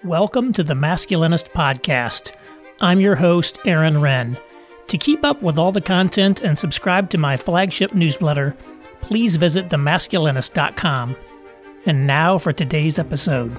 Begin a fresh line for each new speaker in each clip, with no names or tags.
Welcome to the Masculinist Podcast. I'm your host, Aaron Wren. To keep up with all the content and subscribe to my flagship newsletter, please visit themasculinist.com. And now for today's episode.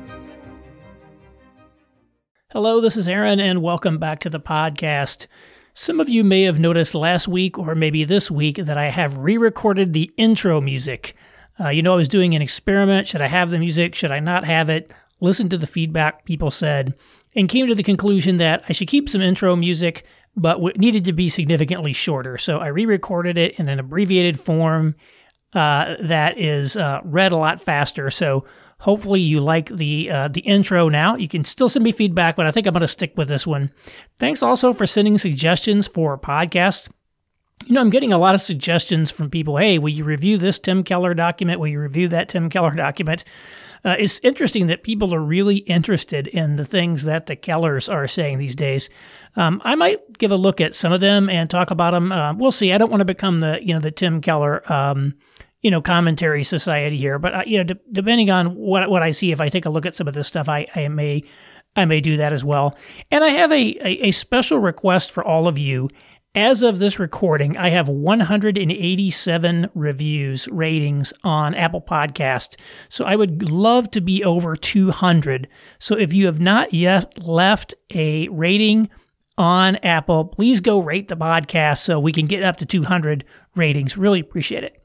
Hello, this is Aaron, and welcome back to the podcast. Some of you may have noticed last week, or maybe this week, that I have re-recorded the intro music. I was doing an experiment. Should I have the music? Should I not have it? Listened to the feedback people said, and came to the conclusion that I should keep some intro music, but it needed to be significantly shorter. So I re-recorded it in an abbreviated form that is read a lot faster. So hopefully you like the intro now. You can still send me feedback, but I think I'm going to stick with this one. Thanks also for sending suggestions for podcasts. I'm getting a lot of suggestions from people. Hey, will you review this Tim Keller document? Will you review that Tim Keller document? It's interesting that people are really interested in the things that the Kellers are saying these days. I might give a look at some of them and talk about them. We'll see. I don't want to become the Tim Keller, commentary society here. But depending on what I see, if I take a look at some of this stuff, I may do that as well. And I have a special request for all of you. As of this recording, I have 187 ratings on Apple Podcast. So I would love to be over 200. So if you have not yet left a rating on Apple, please go rate the podcast so we can get up to 200 ratings. Really appreciate it.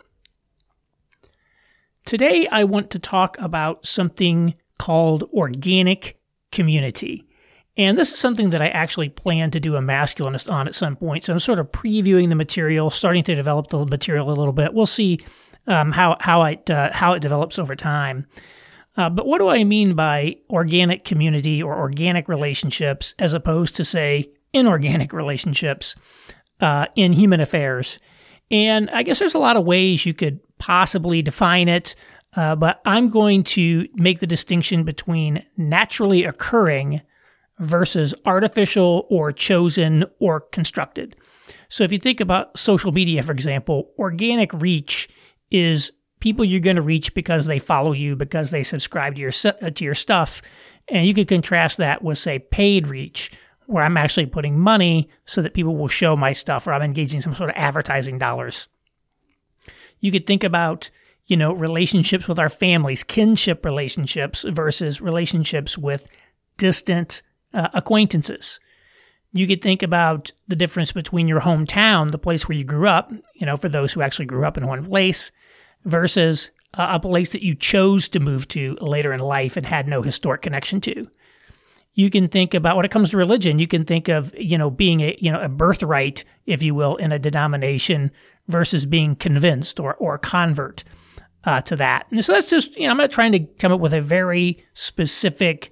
Today, I want to talk about something called organic community. And this is something that I actually plan to do a Masculinist on at some point. So I'm sort of previewing the material, starting to develop the material a little bit. We'll see how it develops over time. But what do I mean by organic community or organic relationships as opposed to, say, inorganic relationships in human affairs? And I guess there's a lot of ways you could possibly define it, but I'm going to make the distinction between naturally occurring versus artificial or chosen or constructed. So if you think about social media, for example, organic reach is people you're going to reach because they follow you, because they subscribe to your stuff. And you could contrast that with, say, paid reach, where I'm actually putting money so that people will show my stuff, or I'm engaging some sort of advertising dollars. You could think about, relationships with our families, kinship relationships versus relationships with distant acquaintances. You could think about the difference between your hometown, the place where you grew up, for those who actually grew up in one place, versus a place that you chose to move to later in life and had no historic connection to. You can think about, when it comes to religion, you can think of, being a birthright, if you will, in a denomination versus being convinced or convert to that. And so that's just, I'm not trying to come up with a very specific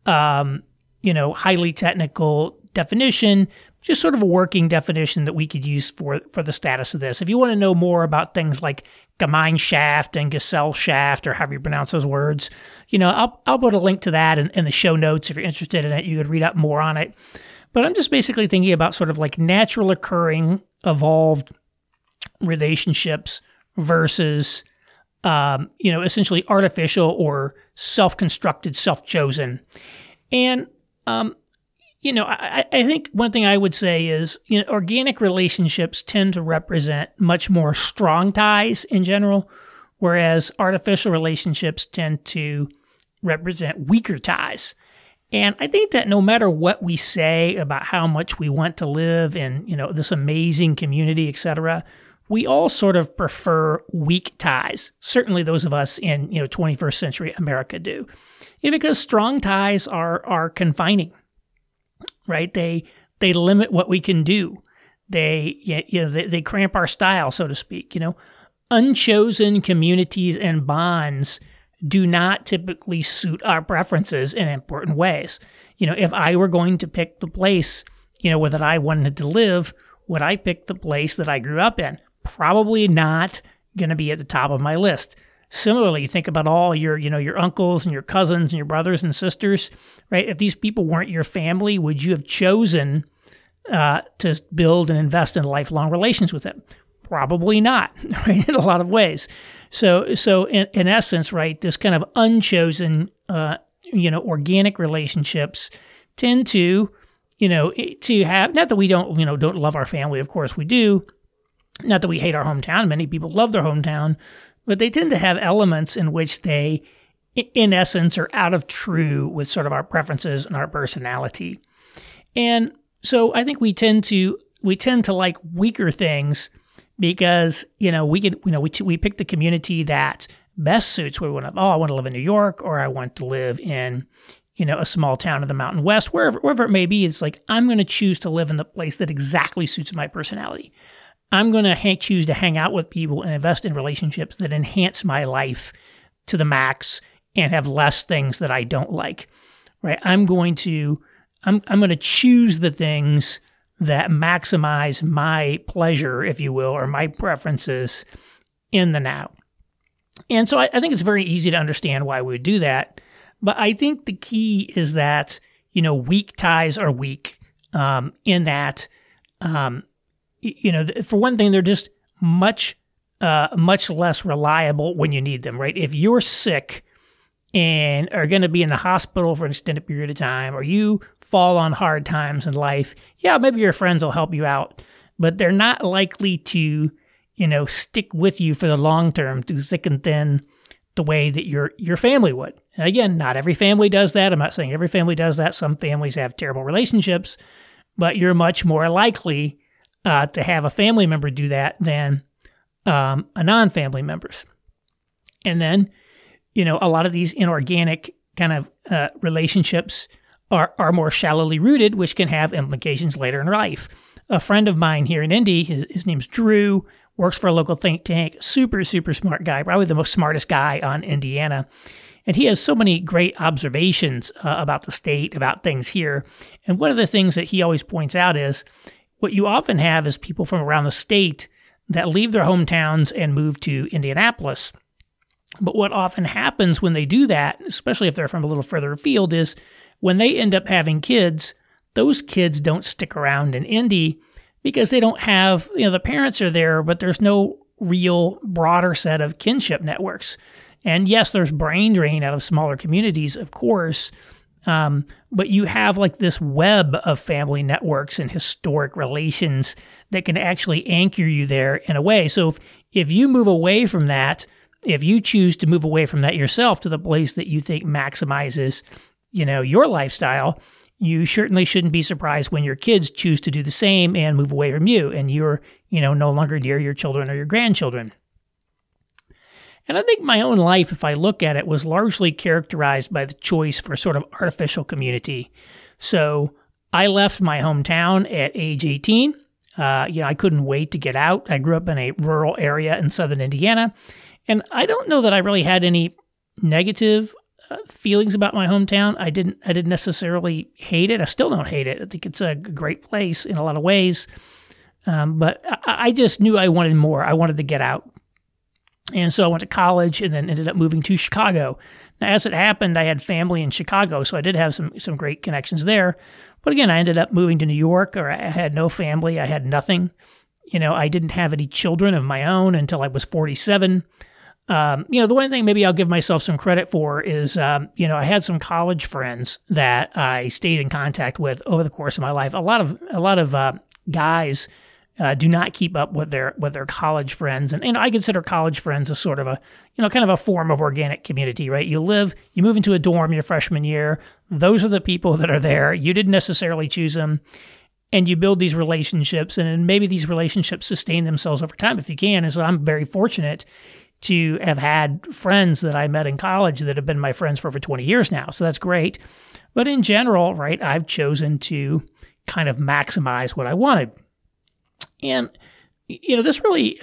highly technical definition, just sort of a working definition that we could use for the status of this. If you want to know more about things like Gemeinschaft and Gesellschaft, or however you pronounce those words, I'll put a link to that in the show notes. If you're interested in it, you could read up more on it. But I'm just basically thinking about sort of like natural occurring, evolved relationships versus, essentially artificial or self-constructed, self-chosen. And I think one thing I would say is, organic relationships tend to represent much more strong ties in general, whereas artificial relationships tend to represent weaker ties. And I think that no matter what we say about how much we want to live in, this amazing community, etc., we all sort of prefer weak ties. Certainly those of us in, 21st century America do. Because strong ties are confining, right? They limit what we can do. They cramp our style, so to speak. Unchosen communities and bonds do not typically suit our preferences in important ways. If I were going to pick the place, where that I wanted to live, would I pick the place that I grew up in? Probably not going to be at the top of my list. Similarly, think about all your uncles and your cousins and your brothers and sisters, right? If these people weren't your family, would you have chosen to build and invest in lifelong relations with them? Probably not, right? In a lot of ways. So in essence, right, this kind of unchosen organic relationships tend to have, not that we don't love our family, of course we do, not that we hate our hometown, many people love their hometown, but they tend to have elements in which they, in essence, are out of true with sort of our preferences and our personality. And so I think we tend to like weaker things because, we pick the community that best suits where we want to, I want to live in New York, or I want to live in, a small town in the Mountain West, wherever it may be. It's like, I'm going to choose to live in the place that exactly suits my personality. I'm going to choose to hang out with people and invest in relationships that enhance my life to the max and have less things that I don't like, right? I'm going to choose the things that maximize my pleasure, if you will, or my preferences in the now. And so I think it's very easy to understand why we would do that. But I think the key is that, weak ties are weak in that, for one thing, they're just much less reliable when you need them, right? If you're sick and are going to be in the hospital for an extended period of time, or you fall on hard times in life, yeah, maybe your friends will help you out, but they're not likely to, stick with you for the long term through thick and thin the way that your family would. And again, not every family does that. I'm not saying every family does that. Some families have terrible relationships, but you're much more likely to have a family member do that than a non-family members. And then, a lot of these inorganic kind of relationships are more shallowly rooted, which can have implications later in life. A friend of mine here in Indy, his name's Drew, works for a local think tank, super, super smart guy, probably the most smartest guy on Indiana. And he has so many great observations about the state, about things here. And one of the things that he always points out is what you often have is people from around the state that leave their hometowns and move to Indianapolis. But what often happens when they do that, especially if they're from a little further afield, is when they end up having kids, those kids don't stick around in Indy because they don't have, the parents are there, but there's no real broader set of kinship networks. And yes, there's brain drain out of smaller communities, of course, but you have like this web of family networks and historic relations that can actually anchor you there in a way. So if you move away from that, if you choose to move away from that yourself to the place that you think maximizes, your lifestyle, you certainly shouldn't be surprised when your kids choose to do the same and move away from you, and you're, no longer near your children or your grandchildren. And I think my own life, if I look at it, was largely characterized by the choice for sort of artificial community. So I left my hometown at age 18. I couldn't wait to get out. I grew up in a rural area in southern Indiana, and I don't know that I really had any negative feelings about my hometown. I didn't necessarily hate it. I still don't hate it. I think it's a great place in a lot of ways. But I just knew I wanted more. I wanted to get out. And so I went to college and then ended up moving to Chicago. Now, as it happened, I had family in Chicago, so I did have some great connections there. But again, I ended up moving to New York, or I had no family. I had nothing. I didn't have any children of my own until I was 47. The one thing maybe I'll give myself some credit for is, I had some college friends that I stayed in contact with over the course of my life. A lot of guys do not keep up with their college friends, and I consider college friends as sort of a kind of a form of organic community, right? You move into a dorm your freshman year. Those are the people that are there. You didn't necessarily choose them. And you build these relationships, and maybe these relationships sustain themselves over time if you can. And so I'm very fortunate to have had friends that I met in college that have been my friends for over 20 years now. So that's great. But in general, right, I've chosen to kind of maximize what I wanted. And, this really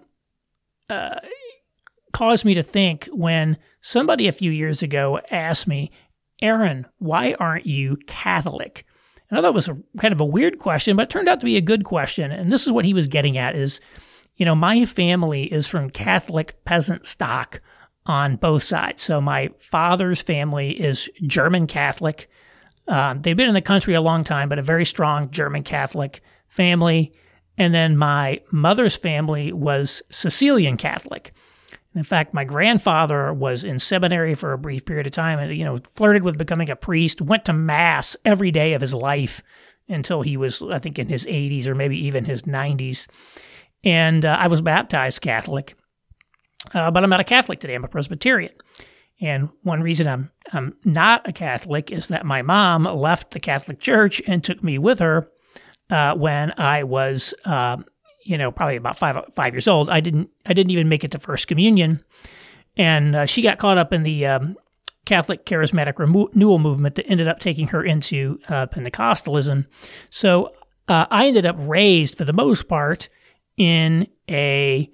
caused me to think when somebody a few years ago asked me, Aaron, why aren't you Catholic? And I thought it was kind of a weird question, but it turned out to be a good question. And this is what he was getting at is, my family is from Catholic peasant stock on both sides. So my father's family is German Catholic. They've been in the country a long time, but a very strong German Catholic family. And then my mother's family was Sicilian Catholic. In fact, my grandfather was in seminary for a brief period of time and, flirted with becoming a priest, went to Mass every day of his life until he was, I think, in his 80s or maybe even his 90s. And I was baptized Catholic, but I'm not a Catholic today. I'm a Presbyterian. And one reason I'm not a Catholic is that my mom left the Catholic Church and took me with her when I was, probably about 5 years old. I didn't even make it to First Communion, and she got caught up in the Catholic Charismatic Renewal movement that ended up taking her into Pentecostalism. So I ended up raised, for the most part, in a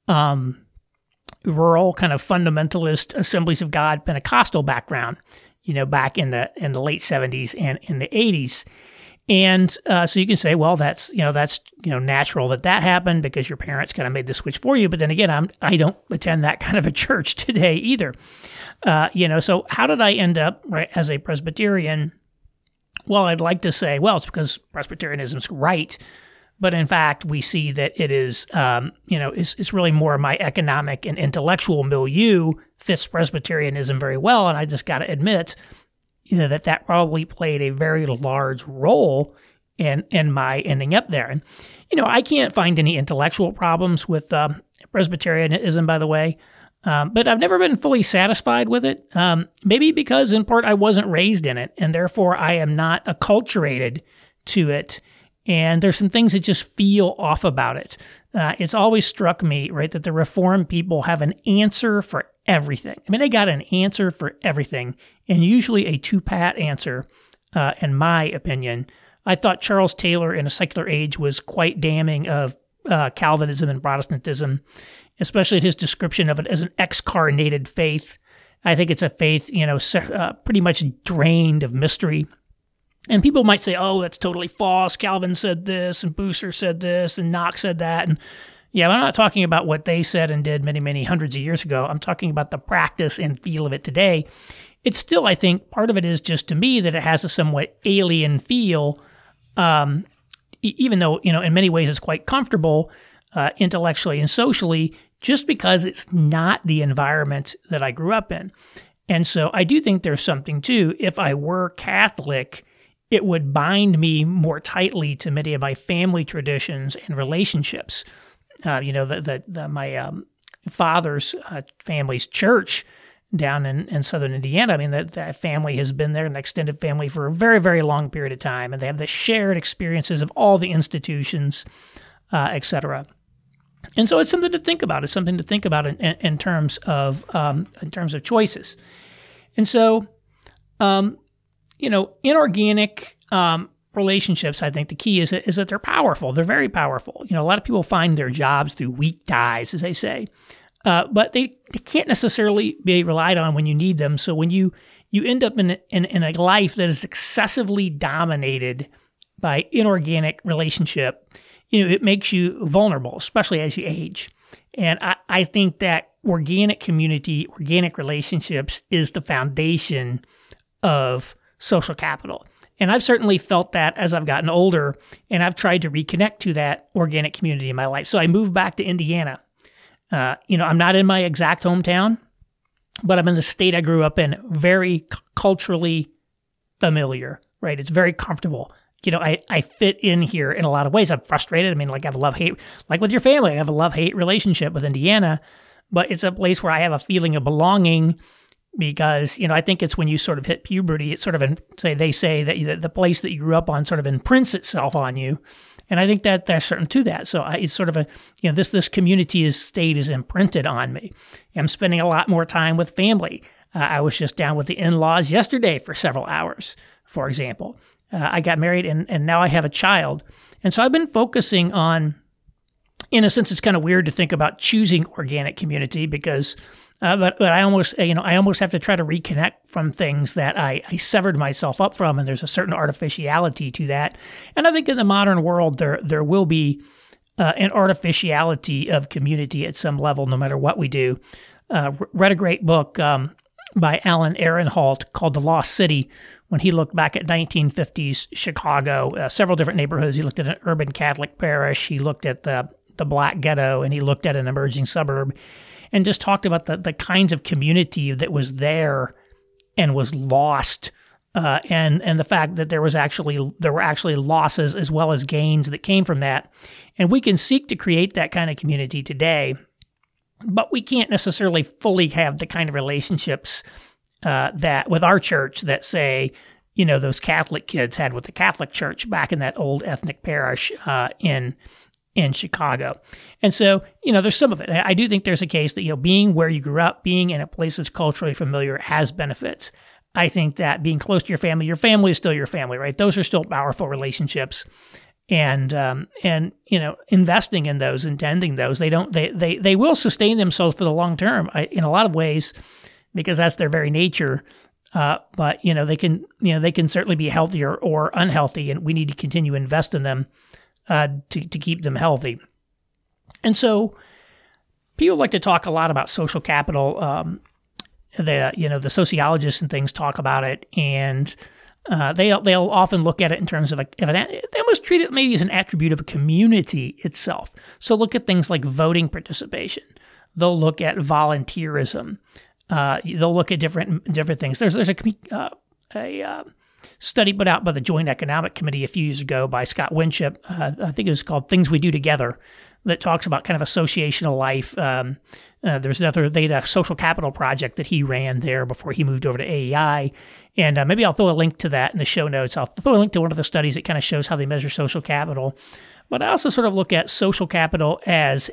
rural kind of fundamentalist Assemblies of God Pentecostal background, back in the late 70s and in the 80s. And so you can say, well, that's natural that happened because your parents kind of made the switch for you. But then again, I don't attend that kind of a church today either. So how did I end up as a Presbyterian? Well, I'd like to say, well, it's because Presbyterianism's right. But in fact, we see that it is, it's really more my economic and intellectual milieu fits Presbyterianism very well. And I just got to admit, that probably played a very large role in my ending up there. And, I can't find any intellectual problems with Presbyterianism, by the way, but I've never been fully satisfied with it, maybe because in part I wasn't raised in it, and therefore I am not acculturated to it. And there's some things that just feel off about it. It's always struck me, right, that the Reformed people have an answer for everything. I mean, they got an answer for everything, and usually a two-pat answer, in my opinion. I thought Charles Taylor in A Secular Age was quite damning of Calvinism and Protestantism, especially his description of it as an excarnated faith. I think it's a faith, pretty much drained of mystery. And people might say, oh, that's totally false. Calvin said this, and Bucer said this, and Knox said that. And yeah, I'm not talking about what they said and did many, many hundreds of years ago. I'm talking about the practice and feel of it today. It's still, I think, part of it is just to me that it has a somewhat alien feel, even though, in many ways it's quite comfortable intellectually and socially, just because it's not the environment that I grew up in. And so I do think there's something too. If I were Catholic, it would bind me more tightly to many of my family traditions and relationships. My father's family's church down in southern Indiana. I mean, that family has been there, an extended family, for a very, very long period of time, and they have the shared experiences of all the institutions, et cetera. And so it's something to think about. It's something to think about in terms of choices. And so, inorganic relationships, I think the key is that they're powerful. They're very powerful. A lot of people find their jobs through weak ties, as they say, but they can't necessarily be relied on when you need them. So when you end up in a life that is excessively dominated by inorganic relationship, it makes you vulnerable, especially as you age. And I think that organic community, organic relationships is the foundation of social capital. And I've certainly felt that as I've gotten older, and I've tried to reconnect to that organic community in my life. So I moved back to Indiana. I'm not in my exact hometown, but I'm in the state I grew up in, very culturally familiar, right? It's very comfortable. I fit in here in a lot of ways. I'm frustrated. I mean, I have a love-hate, like with your family, I have a love-hate relationship with Indiana, but it's a place where I have a feeling of belonging because, I think it's when you sort of hit puberty, it's sort of, they say that the place that you grew up on sort of imprints itself on you. And I think that there's certain to that. So it's sort of this community state is imprinted on me. I'm spending a lot more time with family. I was just down with the in-laws yesterday for several hours, for example. I got married and now I have a child. And so I've been focusing on, in a sense, it's kind of weird to think about choosing organic community because, but I almost have to try to reconnect from things that I severed myself up from. And there's a certain artificiality to that. And I think in the modern world, there will be an artificiality of community at some level, no matter what we do. Read a great book by Alan Ehrenhalt called The Lost City, when he looked back at 1950s Chicago, several different neighborhoods. He looked at an urban Catholic parish, he looked at the Black Ghetto, and he looked at an emerging suburb. and just talked about the kinds of community that was there and was lost, and the fact that there were actually losses as well as gains that came from that. And we can seek to create that kind of community today, but we can't necessarily fully have the kind of relationships that with our church that, say, those Catholic kids had with the Catholic Church back in that old ethnic parish in Chicago. And so, there's some of it. I do think there's a case that, being where you grew up, being in a place that's culturally familiar has benefits. I think that being close to your family is still your family, right? Those are still powerful relationships. And investing in those and tending those, they will sustain themselves for the long term in a lot of ways, because that's their very nature. But they can certainly be healthier or unhealthy, and we need to continue to invest in them to keep them healthy. And so people like to talk a lot about social capital. The sociologists and things talk about it, and they'll often look at it in terms of they almost treat it maybe as an attribute of a community itself. So look at things like voting participation. They'll look at volunteerism. They'll look at different things. There's a study put out by the Joint Economic Committee a few years ago by Scott Winship. I think it was called "Things We Do Together," that talks about kind of associational life. There's they had a social capital project that he ran there before he moved over to AEI. And maybe I'll throw a link to that in the show notes. I'll throw a link to one of the studies that kind of shows how they measure social capital. But I also sort of look at social capital as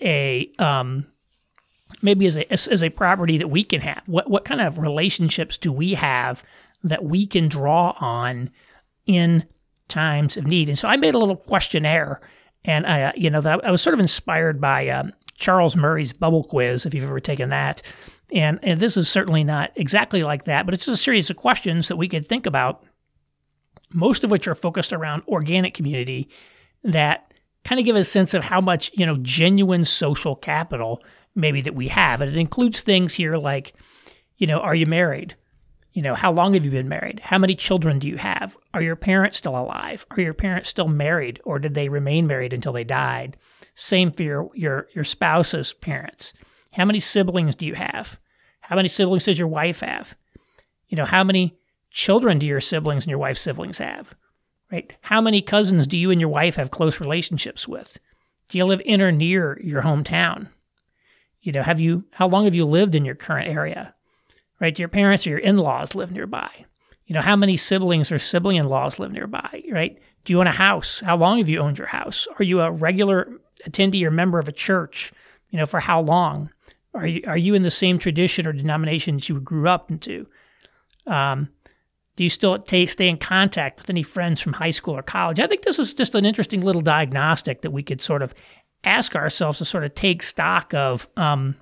maybe as a property that we can have. What kind of relationships do we have that we can draw on in times of need? And so I made a little questionnaire, and I was sort of inspired by Charles Murray's bubble quiz, if you've ever taken that. And this is certainly not exactly like that, but it's just a series of questions that we could think about, most of which are focused around organic community, that kind of give a sense of how much, genuine social capital maybe that we have. And it includes things here like, are you married? How long have you been married? How many children do you have? Are your parents still alive? Are your parents still married, or did they remain married until they died? Same for your spouse's parents. How many siblings do you have? How many siblings does your wife have? How many children do your siblings and your wife's siblings have? Right? How many cousins do you and your wife have close relationships with? Do you live in or near your hometown? How long have you lived in your current area? Right? Do your parents or your in-laws live nearby? How many siblings or sibling-in-laws live nearby? Right? Do you own a house? How long have you owned your house? Are you a regular attendee or member of a church? For how long? Are you in the same tradition or denomination that you grew up into? Do you still stay in contact with any friends from high school or college? I think this is just an interesting little diagnostic that we could sort of ask ourselves to sort of take stock of, how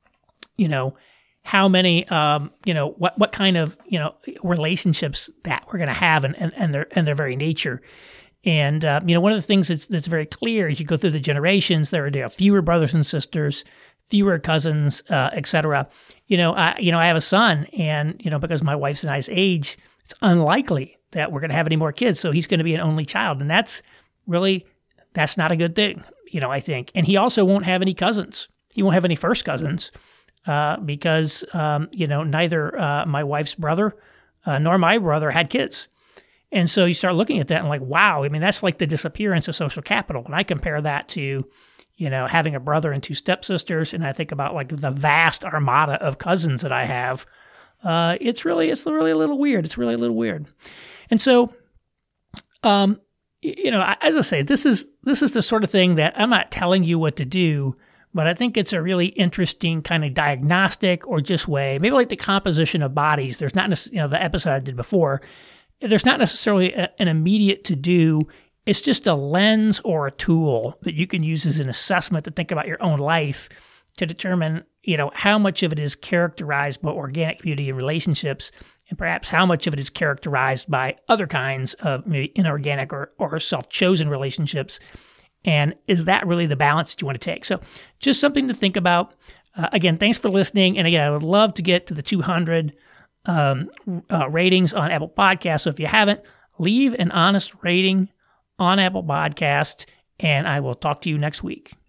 many, what kind of, relationships that we're going to have and their very nature. And, one of the things that's very clear as you go through the generations, there are fewer brothers and sisters, fewer cousins, etc. I have a son, and, because my wife's and I's age, it's unlikely that we're going to have any more kids. So he's going to be an only child. And that's not a good thing, I think. And he also won't have any cousins. He won't have any first cousins because, neither my wife's brother nor my brother had kids. And so you start looking at that and like, wow, that's like the disappearance of social capital. And I compare that to, having a brother and two stepsisters. And I think about like the vast armada of cousins that I have. It's really a little weird. It's really a little weird. And so, as I say, this is the sort of thing that I'm not telling you what to do, but I think it's a really interesting kind of diagnostic or just way, maybe like the composition of bodies. There's not, the episode I did before, there's not necessarily an immediate to do. It's just a lens or a tool that you can use as an assessment to think about your own life to determine, how much of it is characterized by organic community and relationships, and perhaps how much of it is characterized by other kinds of maybe inorganic or self-chosen relationships. And is that really the balance that you want to take? So just something to think about. Again, thanks for listening. And again, I would love to get to the 200 ratings on Apple Podcasts. So if you haven't, leave an honest rating on Apple Podcasts, and I will talk to you next week.